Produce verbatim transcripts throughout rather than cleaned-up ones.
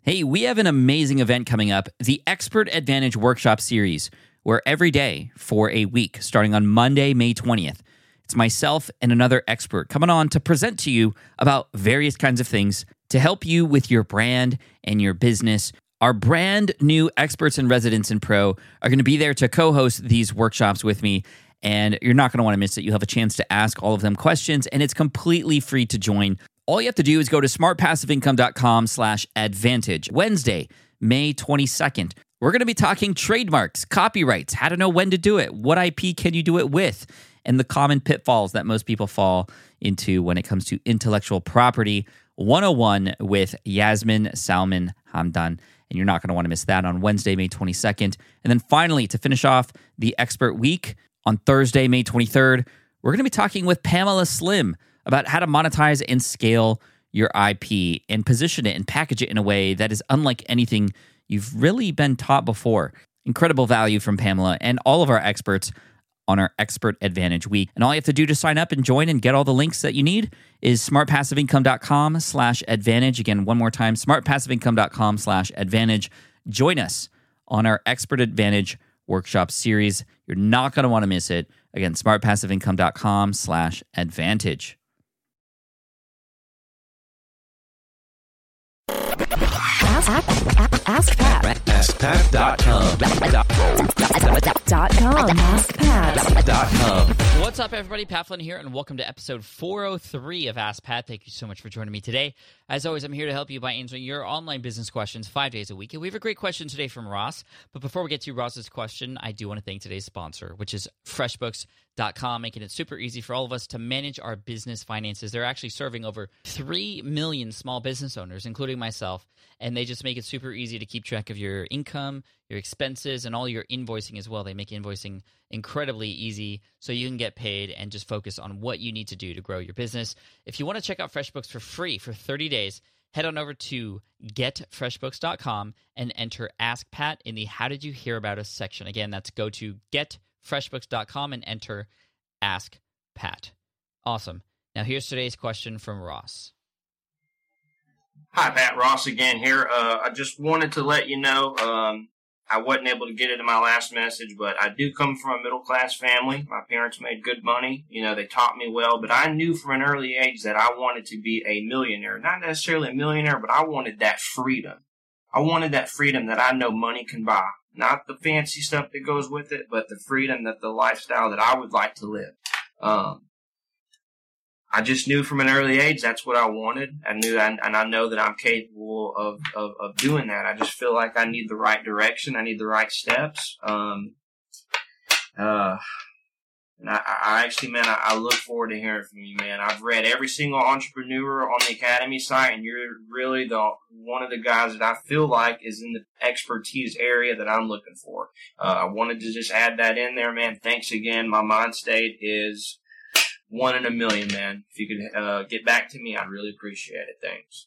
Hey, we have an amazing event coming up, the Expert Advantage Workshop Series, where every day for a week, starting on Monday, May twentieth, it's myself and another expert coming on to present to you about various kinds of things to help you with your brand and your business. Our brand new experts and residents in Pro are going to be there to co-host these workshops with me, and you're not going to want to miss it. You'll have a chance to ask all of them questions, and it's completely free to join. All you have to do is go to smartpassiveincome.com slash advantage. Wednesday, May twenty-second. We're going to be talking trademarks, copyrights, how to know when to do it, what I P can you do it with, and the common pitfalls that most people fall into when it comes to intellectual property one oh one with Yasmin Salman Hamdan. And you're not going to want to miss that on Wednesday, May twenty-second. And then finally, to finish off the Expert Week, on Thursday, May twenty-third, we're going to be talking with Pamela Slim about how to monetize and scale your I P and position it and package it in a way that is unlike anything you've really been taught before. Incredible value from Pamela and all of our experts on our Expert Advantage Week. And all you have to do to sign up and join and get all the links that you need is smartpassiveincome.com slash advantage. Again, one more time, smartpassiveincome.com slash advantage. Join us on our Expert Advantage Workshop Series. You're not going to want to miss it. Again, smartpassiveincome.com slash advantage. Ask, ask, ask Pat. ask pat dot com. Dot com. ask pat dot com. What's up, everybody? Pat Flynn here, and welcome to episode four oh three of Ask Pat. Thank you so much for joining me today. As always, I'm here to help you by answering your online business questions five days a week. And we have a great question today from Ross. But before we get to Ross's question, I do want to thank today's sponsor, which is FreshBooks dot com, making it super easy for all of us to manage our business finances. They're actually serving over three million small business owners, including myself, and they just make it super easy to keep track of your income, your expenses, and all your invoicing as well. They make invoicing incredibly easy so you can get paid and just focus on what you need to do to grow your business. If you want to check out FreshBooks for free for thirty days, head on over to get fresh books dot com and enter Ask Pat in the How Did You Hear About Us section. Again, that's go to get fresh books dot com and enter Ask Pat. Awesome. Now here's today's question from Ross. Hi, Pat. Ross again here. Uh, I just wanted to let you know um, I wasn't able to get it in my last message, but I do come from a middle-class family. My parents made good money. You know, they taught me well, but I knew from an early age that I wanted to be a millionaire. Not necessarily a millionaire, but I wanted that freedom. I wanted that freedom that I know money can buy. Not the fancy stuff that goes with it, but the freedom, that the lifestyle that I would like to live. Um, I just knew from an early age that's what I wanted. I knew, and I know that I'm capable of, of, of doing that. I just feel like I need the right direction. I need the right steps. Um, uh, and I, I actually, man, I, I look forward to hearing from you, man. I've read every single entrepreneur on the Academy site, and you're really the one of the guys that I feel like is in the expertise area that I'm looking for. Uh, I wanted to just add that in there, man. Thanks again. My mind state is one in a million, man. If you could uh, get back to me, I'd really appreciate it. Thanks.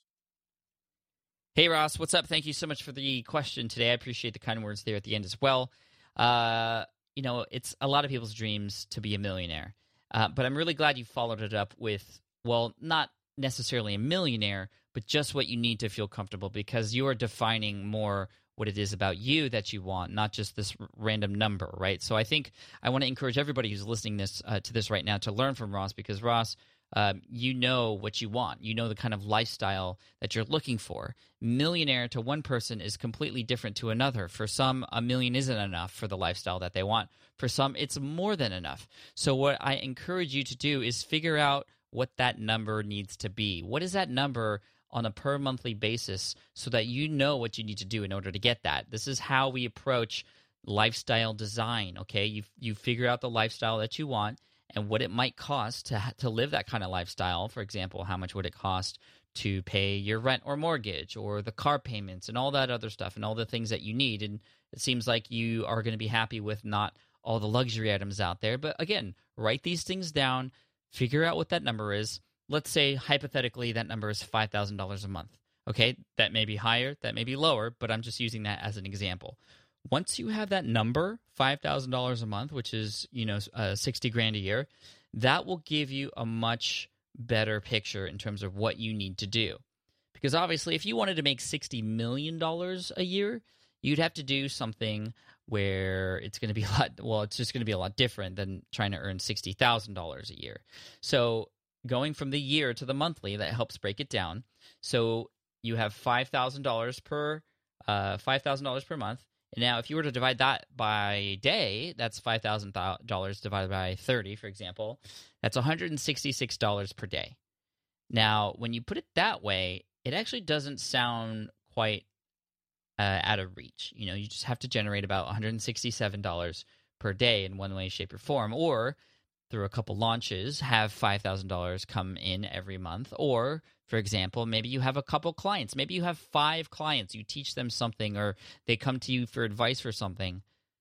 Hey, Ross. What's up? Thank you so much for the question today. I appreciate the kind words there at the end as well. Uh, you know, it's a lot of people's dreams to be a millionaire. Uh, but I'm really glad you followed it up with, well, not necessarily a millionaire, but just what you need to feel comfortable, because you are defining more what it is about you that you want, not just this r- random number, right? So I think I want to encourage everybody who's listening this uh, to this right now to learn from Ross, because Ross, um, you know what you want. You know the kind of lifestyle that you're looking for. Millionaire to one person is completely different to another. For some, a million isn't enough for the lifestyle that they want. For some, it's more than enough. So what I encourage you to do is figure out what that number needs to be. What is that number on a per monthly basis so that you know what you need to do in order to get that? This is how we approach lifestyle design, okay? You you figure out the lifestyle that you want and what it might cost to to live that kind of lifestyle. For example, how much would it cost to pay your rent or mortgage or the car payments and all that other stuff and all the things that you need. And it seems like you are going to be happy with not all the luxury items out there. But again, write these things down, figure out what that number is. Let's say, hypothetically, that number is five thousand dollars a month. Okay, that may be higher, that may be lower, but I'm just using that as an example. Once you have that number, five thousand dollars a month, which is, you know, uh, sixty grand a year, that will give you a much better picture in terms of what you need to do. Because obviously, if you wanted to make sixty million dollars a year, you'd have to do something where it's going to be a lot, well, it's just going to be a lot different than trying to earn sixty thousand dollars a year. So going from the year to the monthly, that helps break it down. So you have five thousand dollars per uh, five thousand dollars per month. And now if you were to divide that by day, that's five thousand dollars divided by thirty, for example. That's one hundred sixty-six dollars per day. Now, when you put it that way, it actually doesn't sound quite uh, out of reach. You know, you just have to generate about one hundred sixty-seven dollars per day in one way, shape, or form, or through a couple launches, have five thousand dollars come in every month. Or, for example, maybe you have a couple clients. Maybe you have five clients. You teach them something, or they come to you for advice for something,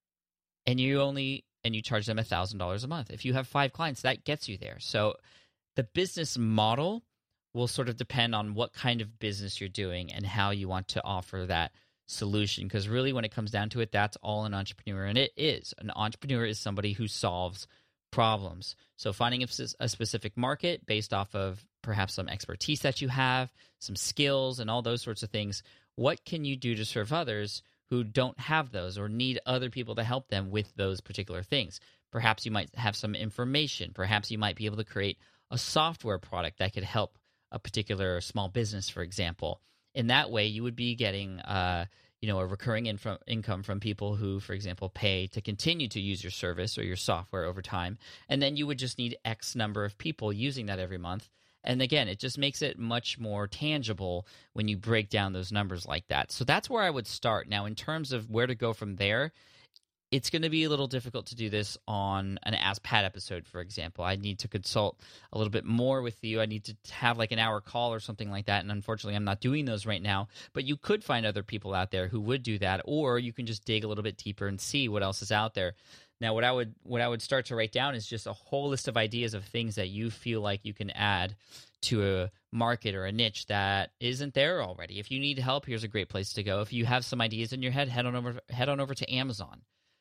and you only and you charge them one thousand dollars a month. If you have five clients, that gets you there. So the business model will sort of depend on what kind of business you're doing and how you want to offer that solution. Because really, when it comes down to it, that's all an entrepreneur. And it is. An entrepreneur is somebody who solves problems. So finding a, a specific market based off of perhaps some expertise that you have, some skills, and all those sorts of things. What can you do to serve others who don't have those or need other people to help them with those particular things? Perhaps you might have some information. Perhaps you might be able to create a software product that could help a particular small business, for example. In that way, you would be getting uh, you know, a recurring in- income from people who, for example, pay to continue to use your service or your software over time. And then you would just need X number of people using that every month. And again, it just makes it much more tangible when you break down those numbers like that. So that's where I would start. Now, in terms of where to go from there, it's going to be a little difficult to do this on an Ask Pat episode, for example. I need to consult a little bit more with you. I need to have like an hour call or something like that. And unfortunately, I'm not doing those right now. But you could find other people out there who would do that, or you can just dig a little bit deeper and see what else is out there. Now, what I would what I would start to write down is just a whole list of ideas of things that you feel like you can add to a market or a niche that isn't there already. If you need help, here's a great place to go. If you have some ideas in your head, head on over head on over to Amazon.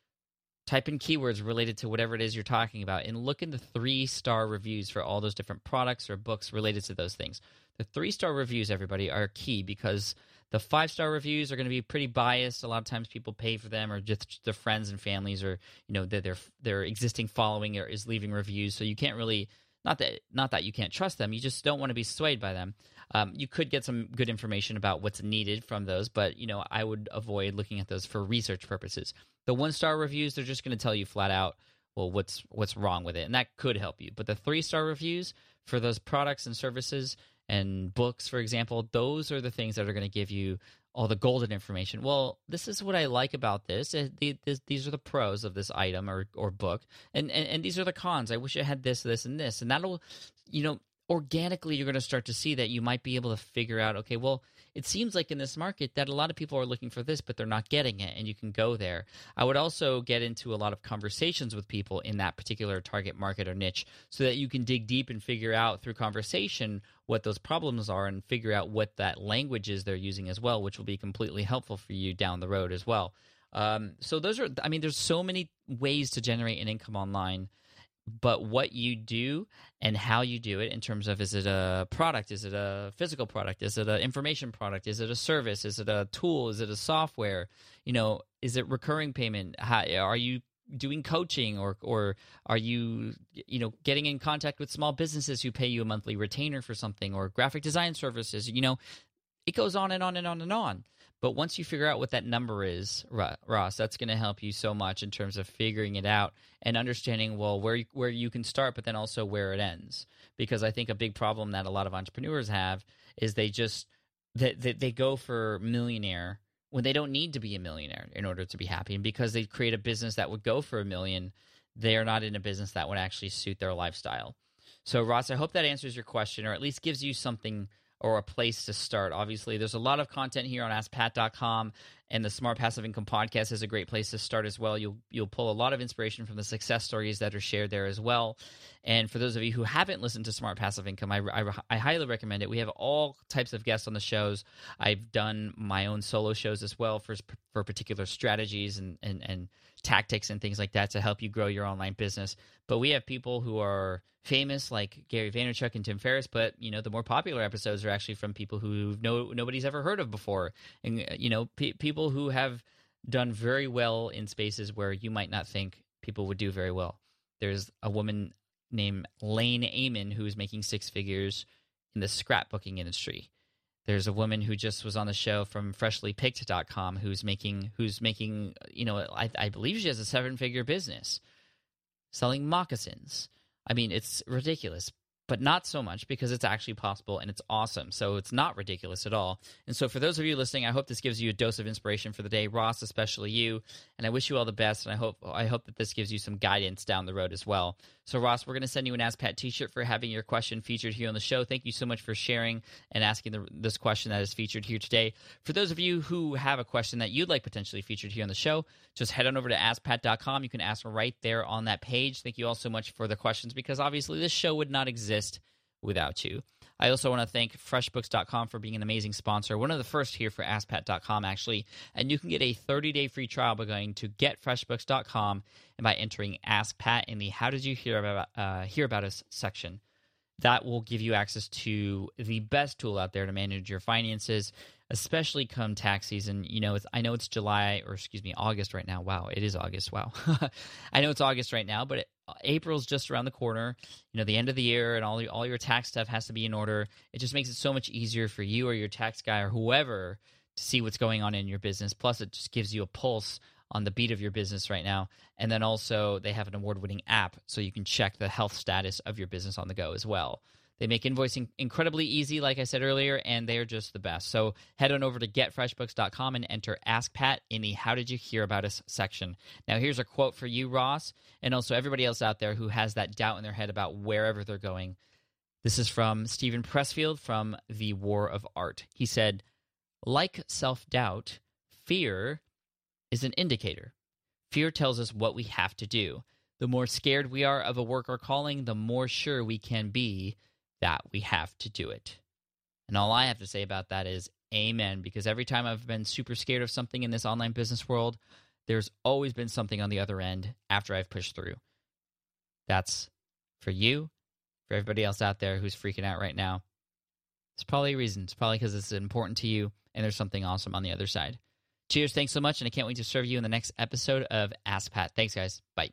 Type in keywords related to whatever it is you're talking about and look in the three-star reviews for all those different products or books related to those things. The three-star reviews, everybody, are key because the five-star reviews are going to be pretty biased. A lot of times people pay for them or just their friends and families or, you know, their their, their existing following or is leaving reviews. So you can't really – not that not that you can't trust them. You just don't want to be swayed by them. Um, you could get some good information about what's needed from those, but, you know, I would avoid looking at those for research purposes. The one-star reviews, they're just going to tell you flat out, well, what's what's wrong with it, and that could help you. But the three-star reviews for those products and services and books, for example, those are the things that are going to give you all the golden information. Well, this is what I like about this. These are the pros of this item or, or book, and, and, and these are the cons. I wish I had this, this, and this. And that'll, you know, organically you're going to start to see that you might be able to figure out, okay, well, it seems like in this market that a lot of people are looking for this, but they're not getting it, and you can go there. I would also get into a lot of conversations with people in that particular target market or niche so that you can dig deep and figure out through conversation what those problems are and figure out what that language is they're using as well, which will be completely helpful for you down the road as well. Um, so those are, I mean, there's so many ways to generate an income online. But what you do and how you do it in terms of, is it a product? Is it a physical product? Is it an information product? Is it a service? Is it a tool? Is it a software? You know, is it recurring payment? How, are you doing coaching or or are you, you know, getting in contact with small businesses who pay you a monthly retainer for something, or graphic design services? You know, it goes on and on and on and on. But once you figure out what that number is, Ross, that's going to help you so much in terms of figuring it out and understanding, well, where you, where you can start, but then also where it ends. Because I think a big problem that a lot of entrepreneurs have is they just they, they, they go for millionaire when they don't need to be a millionaire in order to be happy. And because they create a business that would go for a million, they are not in a business that would actually suit their lifestyle. So, Ross, I hope that answers your question, or at least gives you something or a place to start. Obviously, there's a lot of content here on ask pat dot com, And the Smart Passive Income podcast is a great place to start as well. You'll you'll pull a lot of inspiration from the success stories that are shared there as well. And for those of you who haven't listened to Smart Passive Income, I, I, I highly recommend it. We have all types of guests on the shows. I've done my own solo shows as well for for particular strategies and, and, and tactics and things like that to help you grow your online business. But we have people who are famous like Gary Vaynerchuk and Tim Ferriss, but you know the more popular episodes are actually from people who no nobody's ever heard of before, and you know pe- people who have done very well in spaces where you might not think people would do very well. There's a woman named Lane Amen who's making six figures in the scrapbooking industry. There's a woman who just was on the show from freshly picked dot com who's making who's making you know I, I believe she has a seven figure business selling moccasins. I mean, it's ridiculous, but not so much because it's actually possible and it's awesome. So it's not ridiculous at all. And so for those of you listening, I hope this gives you a dose of inspiration for the day. Ross, especially you, and I wish you all the best, and I hope I hope that this gives you some guidance down the road as well. So Ross, we're going to send you an Ask Pat t-shirt for having your question featured here on the show. Thank you so much for sharing and asking the, this question that is featured here today. For those of you who have a question that you'd like potentially featured here on the show, just head on over to ask pat dot com. You can ask right there on that page. Thank you all so much for the questions because obviously this show would not exist without you. I also want to thank fresh books dot com for being an amazing sponsor. One of the first here for ask pat dot com, actually. And you can get a thirty-day free trial by going to get fresh books dot com and by entering AskPat in the How Did You Hear About, uh, Hear About Us section. That will give you access to the best tool out there to manage your finances, especially come tax season. You know, it's, I know it's July, or excuse me, August right now. Wow, it is August. Wow. I know it's August right now, but it, April's just around the corner. You know, the end of the year and all, the, all your tax stuff has to be in order. It just makes it so much easier for you or your tax guy or whoever to see what's going on in your business. Plus, it just gives you a pulse on the beat of your business right now. And then also, they have an award-winning app so you can check the health status of your business on the go as well. They make invoicing incredibly easy, like I said earlier, and they're just the best. So head on over to get fresh books dot com and enter AskPat in the How Did You Hear About Us section. Now, here's a quote for you, Ross, and also everybody else out there who has that doubt in their head about wherever they're going. This is from Stephen Pressfield from The War of Art. He said, like self-doubt, fear is an indicator. Fear tells us what we have to do. The more scared we are of a work or calling, the more sure we can be that we have to do it. And all I have to say about that is amen, because every time I've been super scared of something in this online business world, there's always been something on the other end after I've pushed through. That's for you, for everybody else out there who's freaking out right now. It's probably a reason. It's probably because it's important to you and there's something awesome on the other side. Cheers, thanks so much, and I can't wait to serve you in the next episode of Ask Pat. Thanks, guys. Bye.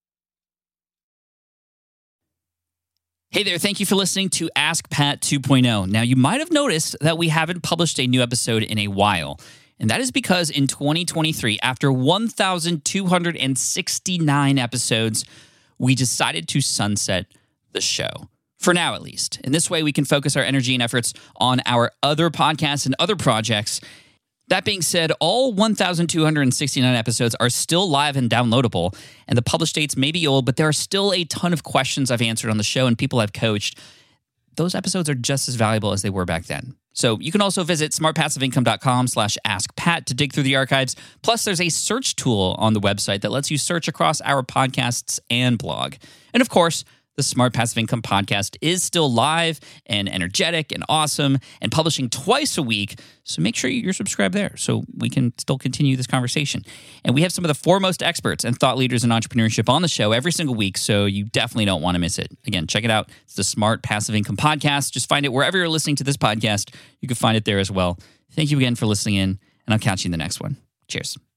Hey there, thank you for listening to Ask Pat two point oh. Now, you might have noticed that we haven't published a new episode in a while, and that is because in twenty twenty-three, after one thousand two hundred sixty-nine episodes, we decided to sunset the show. For now, at least. In this way, we can focus our energy and efforts on our other podcasts and other projects. That being said, all one thousand two hundred sixty-nine episodes are still live and downloadable, and the published dates may be old, but there are still a ton of questions I've answered on the show and people I've coached. Those episodes are just as valuable as they were back then. So you can also visit smart passive income dot com slash ask pat to dig through the archives. Plus, there's a search tool on the website that lets you search across our podcasts and blog. And of course, the Smart Passive Income podcast is still live and energetic and awesome and publishing twice a week. So make sure you're subscribed there so we can still continue this conversation. And we have some of the foremost experts and thought leaders in entrepreneurship on the show every single week, so you definitely don't want to miss it. Again, check it out. It's the Smart Passive Income podcast. Just find it wherever you're listening to this podcast. You can find it there as well. Thank you again for listening in, and I'll catch you in the next one. Cheers.